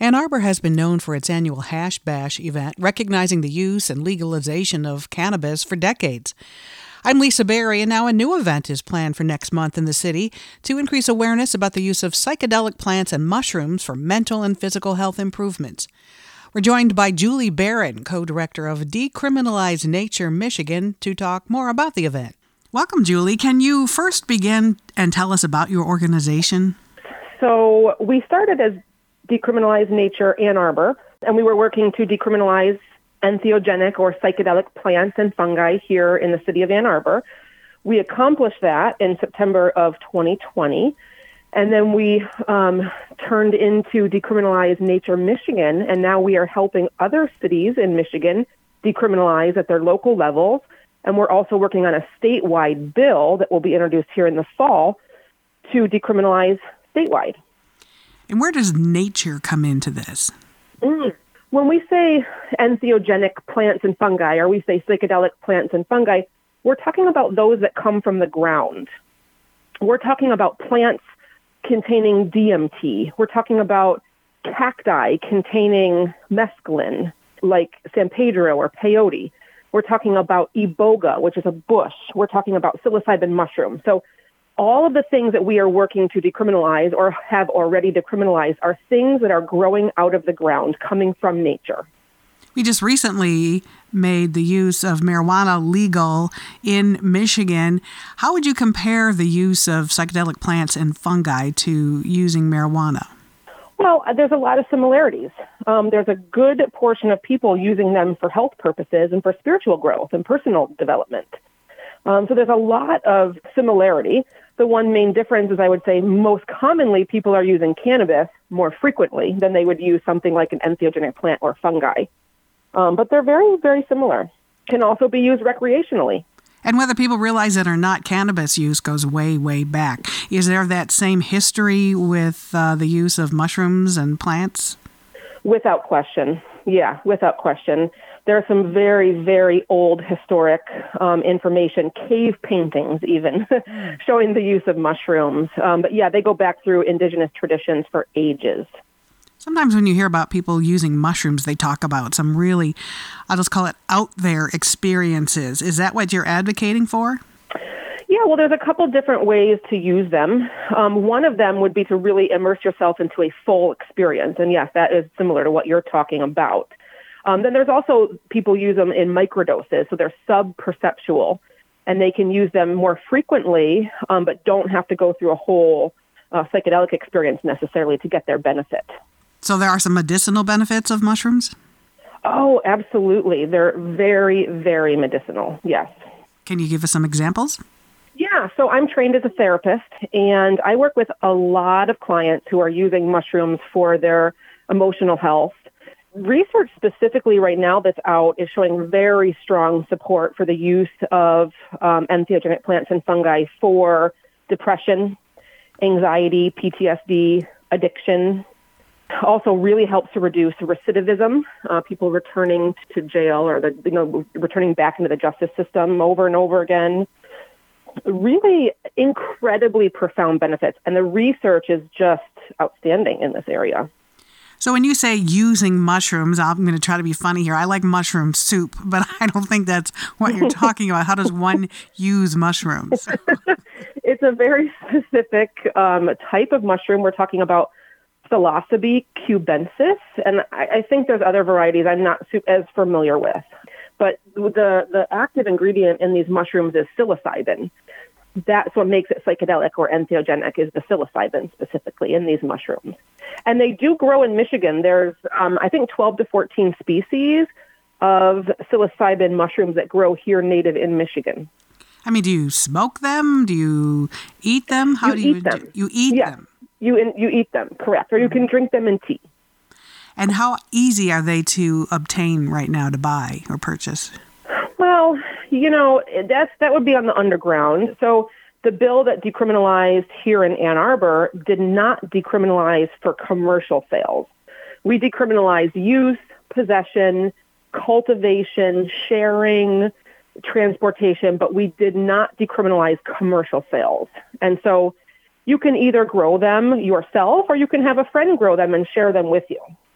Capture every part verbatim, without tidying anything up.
Ann Arbor has been known for its annual Hash Bash event, recognizing the use and legalization of cannabis for decades. I'm Lisa Berry, and now a new event is planned for next month in the city to increase awareness about the use of psychedelic plants and mushrooms for mental and physical health improvements. We're joined by Julie Barron, co-director of Decriminalize Nature Michigan, to talk more about the event. Welcome, Julie. Can you first begin and tell us about your organization? So we started as Decriminalize Nature Ann Arbor, and we were working to decriminalize entheogenic or psychedelic plants and fungi here in the city of Ann Arbor. We accomplished that in September of twenty twenty, and then we um, turned into Decriminalize Nature Michigan, and now we are helping other cities in Michigan decriminalize at their local levels, and we're also working on a statewide bill that will be introduced here in the fall to decriminalize statewide. And where does nature come into this? Mm. When we say entheogenic plants and fungi, or we say psychedelic plants and fungi, we're talking about those that come from the ground. We're talking about plants containing D M T. We're talking about cacti containing mescaline, like San Pedro or peyote. We're talking about iboga, which is a bush. We're talking about psilocybin mushrooms. So all of the things that we are working to decriminalize or have already decriminalized are things that are growing out of the ground, coming from nature. We just recently made the use of marijuana legal in Michigan. How would you compare the use of psychedelic plants and fungi to using marijuana? Well, there's a lot of similarities. Um, there's a good portion of people using them for health purposes and for spiritual growth and personal development. Um, so there's a lot of similarity. The one main difference is, I would say, most commonly people are using cannabis more frequently than they would use something like an entheogenic plant or fungi. Um, but they're very, very similar. Can also be used recreationally. And whether people realize it or not, cannabis use goes way, way back. Is there that same history with uh, the use of mushrooms and plants? Without question. Yeah, without question. There are some very, very old historic um, information, cave paintings even, showing the use of mushrooms. Um, but yeah, they go back through indigenous traditions for ages. Sometimes when you hear about people using mushrooms, they talk about some really, I'll just call it out there experiences. Is that what you're advocating for? Yeah, well, there's a couple different ways to use them. Um, one of them would be to really immerse yourself into a full experience. And yes, that is similar to what you're talking about. Um, then there's also people use them in microdoses, so they're sub-perceptual, and they can use them more frequently, um, but don't have to go through a whole uh, psychedelic experience necessarily to get their benefit. So there are some medicinal benefits of mushrooms? Oh, absolutely. They're very, very medicinal, yes. Can you give us some examples? Yeah, so I'm trained as a therapist, and I work with a lot of clients who are using mushrooms for their emotional health. Research specifically right now that's out is showing very strong support for the use of um, entheogenic plants and fungi for depression, anxiety, P T S D, addiction. Also really helps to reduce recidivism, uh, people returning to jail or the, you know, returning back into the justice system over and over again. Really incredibly profound benefits, and the research is just outstanding in this area. So when you say using mushrooms, I'm going to try to be funny here. I like mushroom soup, but I don't think that's what you're talking about. How does one use mushrooms? It's a very specific um, type of mushroom. We're talking about Psilocybe cubensis, and I, I think there's other varieties I'm not as familiar with. But the, the active ingredient in these mushrooms is psilocybin. That's what makes it psychedelic or entheogenic, is the psilocybin specifically in these mushrooms. And they do grow in Michigan. There's, um, I think, twelve to fourteen species of psilocybin mushrooms that grow here native in Michigan. I mean, do you smoke them? Do you eat them? How you do you eat them. Do, you eat yeah. them? You, in, you eat them, correct. Or you can drink them in tea. And how easy are they to obtain right now to buy or purchase? Well, you know, that's that would be on the underground. So the bill that decriminalized here in Ann Arbor did not decriminalize for commercial sales. We decriminalized use, possession, cultivation, sharing, transportation, but we did not decriminalize commercial sales. And so you can either grow them yourself or you can have a friend grow them and share them with you.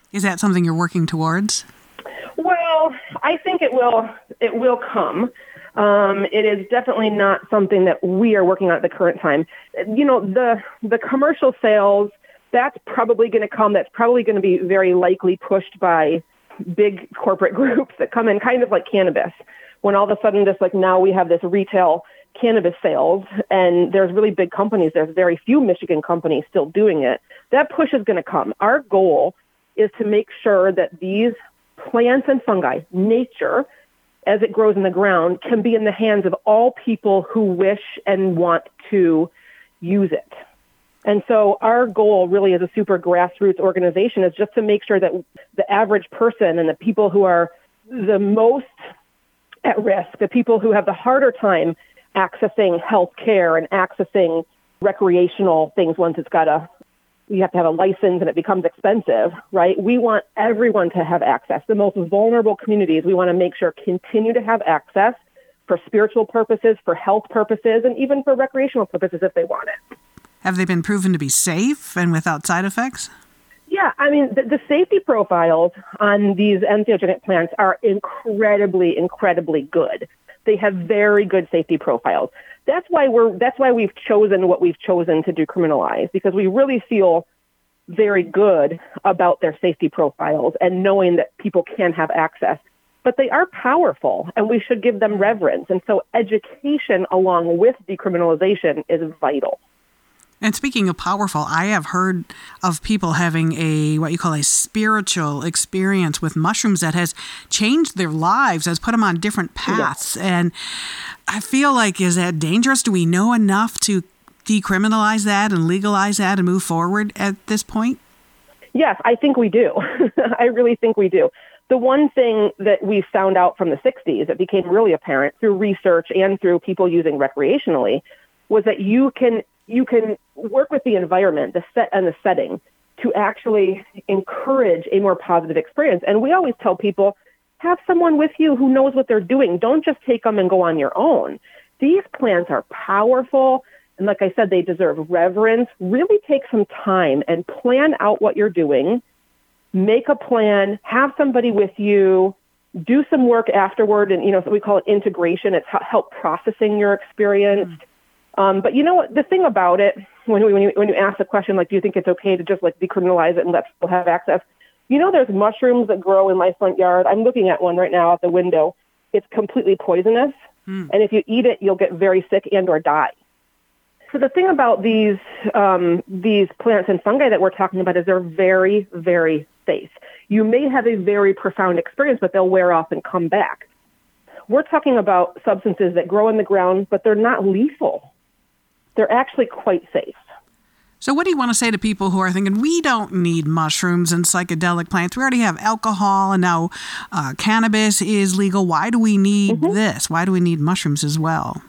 Is that something you're working towards? Well, I think it will. It will come. Um, it is definitely not something that we are working on at the current time. You know, the the commercial sales, that's probably going to come. That's probably going to be very likely pushed by big corporate groups that come in, kind of like cannabis. When all of a sudden, just like now we have this retail cannabis sales, and there's really big companies. There's very few Michigan companies still doing it. That push is going to come. Our goal is to make sure that these plants and fungi, nature, as it grows in the ground, can be in the hands of all people who wish and want to use it. And so our goal really as a super grassroots organization is just to make sure that the average person and the people who are the most at risk, the people who have the harder time accessing health care and accessing recreational things once it's got a, you have to have a license and it becomes expensive, right? We want everyone to have access. The most vulnerable communities, we want to make sure continue to have access for spiritual purposes, for health purposes, and even for recreational purposes if they want it. Have they been proven to be safe and without side effects? Yeah, I mean, the, the safety profiles on these entheogenic plants are incredibly, incredibly good. They have very good safety profiles. That's why we're. That's why we've chosen what we've chosen to decriminalize, because we really feel very good about their safety profiles and knowing that people can have access. But they are powerful, and we should give them reverence. And so education along with decriminalization is vital. And speaking of powerful, I have heard of people having a, what you call a spiritual experience with mushrooms that has changed their lives, has put them on different paths. Yes. And I feel like, is that dangerous? Do we know enough to decriminalize that and legalize that and move forward at this point? Yes, I think we do. I really think we do. The one thing that we found out from the sixties that became really apparent through research and through people using recreationally was that you can you can work with the environment, the set and the setting to actually encourage a more positive experience. And we always tell people, have someone with you who knows what they're doing. Don't just take them and go on your own. These plants are powerful. And like I said, they deserve reverence. Really take some time and plan out what you're doing. Make a plan, have somebody with you, do some work afterward. And, you know, so we call it integration. It's help processing your experience. Mm-hmm. Um, but you know what, the thing about it, when, we, when, you, when you ask the question, like, do you think it's okay to just like decriminalize it and let people have access? You know, there's mushrooms that grow in my front yard. I'm looking at one right now out the window. It's completely poisonous. Mm. And if you eat it, you'll get very sick and or die. So the thing about these, um, these plants and fungi that we're talking about is they're very, very safe. You may have a very profound experience, but they'll wear off and come back. We're talking about substances that grow in the ground, but they're not lethal. They're actually quite safe. So what do you want to say to people who are thinking, we don't need mushrooms and psychedelic plants? We already have alcohol, and now uh, cannabis is legal. Why do we need mm-hmm. this? Why do we need mushrooms as well?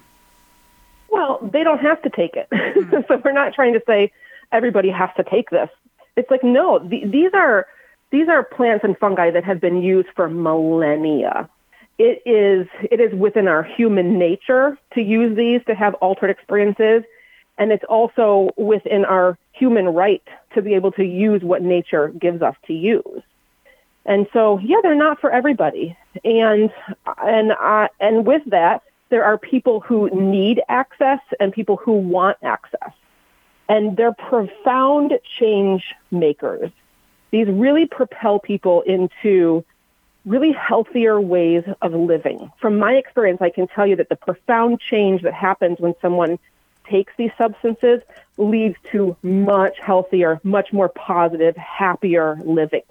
Well, they don't have to take it. Mm-hmm. So we're not trying to say everybody has to take this. It's like, no, the, these are these are plants and fungi that have been used for millennia. It is it is within our human nature to use these to have altered experiences. And it's also within our human right to be able to use what nature gives us to use. And so, yeah, they're not for everybody. And and uh, and with that, there are people who need access and people who want access. And they're profound change makers. These really propel people into really healthier ways of living. From my experience, I can tell you that the profound change that happens when someone takes these substances leads to much healthier, much more positive, happier living.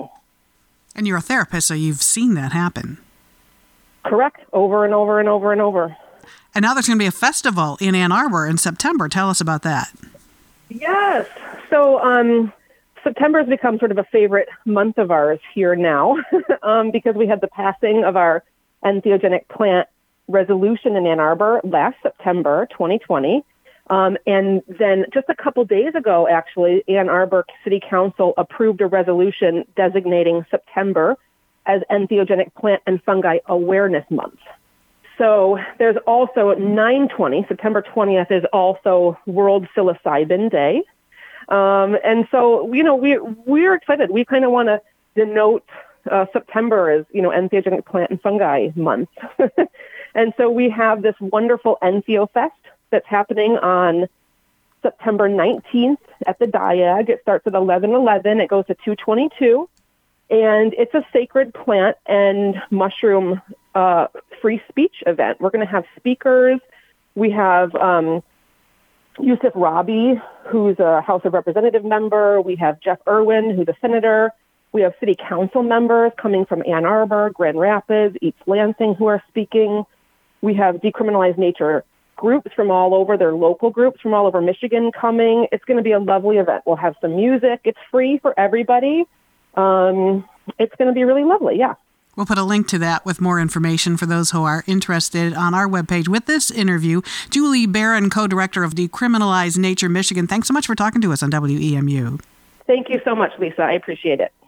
And you're a therapist, so you've seen that happen. Correct. Over and over and over and over. And now there's going to be a festival in Ann Arbor in September. Tell us about that. Yes. So um, September has become sort of a favorite month of ours here now um, because we had the passing of our entheogenic plant resolution in Ann Arbor last September twenty twenty. Um, and then just a couple days ago, actually, Ann Arbor City Council approved a resolution designating September as Entheogenic Plant and Fungi Awareness Month. So there's also nine twenty, September twentieth is also World Psilocybin Day. Um, and so, you know, we, we're excited. We kind of want to denote uh, September as, you know, entheogenic plant and fungi month. And so we have this wonderful Entheo Fest that's happening on September nineteenth at the Diag. It starts at eleven eleven. It goes to two twenty-two. And it's a sacred plant and mushroom uh, free speech event. We're going to have speakers. We have um, Yusuf Rabi, who's a House of Representative member. We have Jeff Irwin, who's a senator. We have city council members coming from Ann Arbor, Grand Rapids, East Lansing, who are speaking. We have Decriminalized Nature groups from all over, their local groups from all over Michigan coming. It's going to be a lovely event. We'll have some music. It's free for everybody. Um, it's going to be really lovely, yeah. We'll put a link to that with more information for those who are interested on our webpage with this interview. Julie Barron, co-director of Decriminalized Nature Michigan, thanks so much for talking to us on W E M U. Thank you so much, Lisa. I appreciate it.